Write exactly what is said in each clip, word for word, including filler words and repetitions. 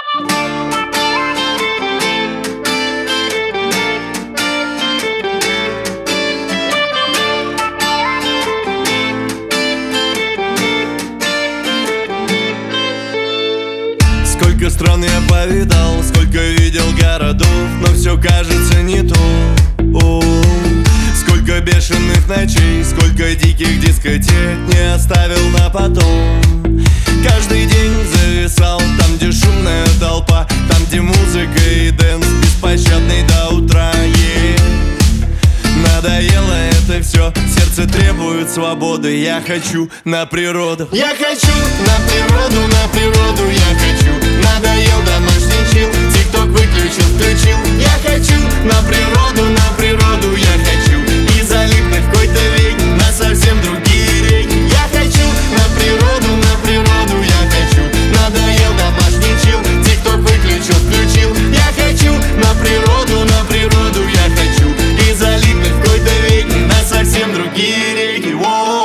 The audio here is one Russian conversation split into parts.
Сколько стран я повидал, сколько видел городов, но все кажется не то. О, сколько бешеных ночей, сколько диких дискотек не оставил на потом. Каждый день зависал там, где шумная толпа, там, где музыка и дэнс беспощадный до утра. Yeah. Надоело это все, сердце требует свободы. Я хочу на природу. Я хочу на природу, на природу я хочу. Надоел домашний чил, тик-ток выключил, включил. Я хочу на природу, на природу я хочу. И залипнуть в какой-то век на совсем другие реки. Я хочу на природу, на природу я хочу. Надоел домашний чил, тик-ток выключил, включил. Я хочу на природу, на природу я хочу. И залипнуть в какой-то век на совсем другие реки. Воу.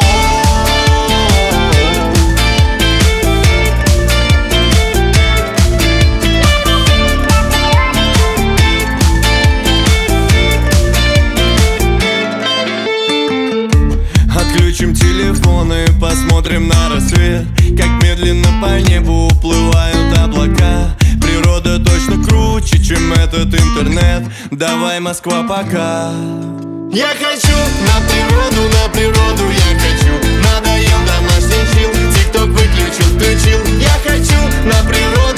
Отключим телефоны, посмотрим на рассвет, как медленно по небу уплывают облака. Природа точно круче, чем этот интернет. Давай, Москва, пока. Я хочу на природу, на природу я хочу. Надоел домашний чил, тик-ток выключил, включил. Я хочу на природу.